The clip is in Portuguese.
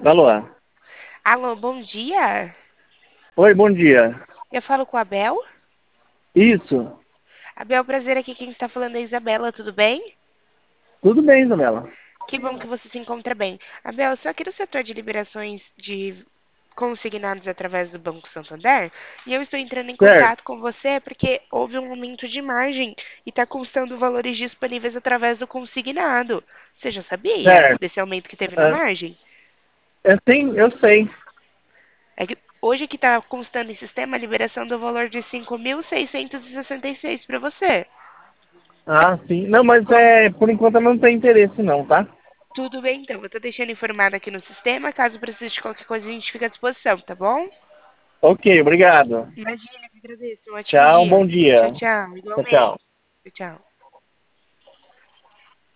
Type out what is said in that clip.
Alô? Alô, bom dia. Oi, bom dia. Eu falo com a Abel. Isso. Abel, prazer aqui. Quem está falando é a Isabela, tudo bem? Tudo bem, Isabela? Que bom que você se encontra bem. Abel, eu sou aqui do setor de liberações de consignados através do Banco Santander e eu estou entrando em Certo, contato com você porque houve um aumento de margem e está constando valores disponíveis através do consignado. Você já sabia certo. desse aumento que teve na Ah, margem? eu sei. É que hoje que está constando em sistema a liberação do valor de 5.666 para você. Ah, sim. Não, mas Com- por enquanto eu não tenho interesse não, tá? Tudo bem, então. Eu tô deixando informado aqui no sistema. Caso precise de qualquer coisa, a gente fica à disposição, tá bom? Ok, obrigado. Imagina, eu que agradeço. Um ótimo Tchau, dia. bom dia. Tchau, tchau. Tchau, Igualmente. tchau. Tchau, tchau.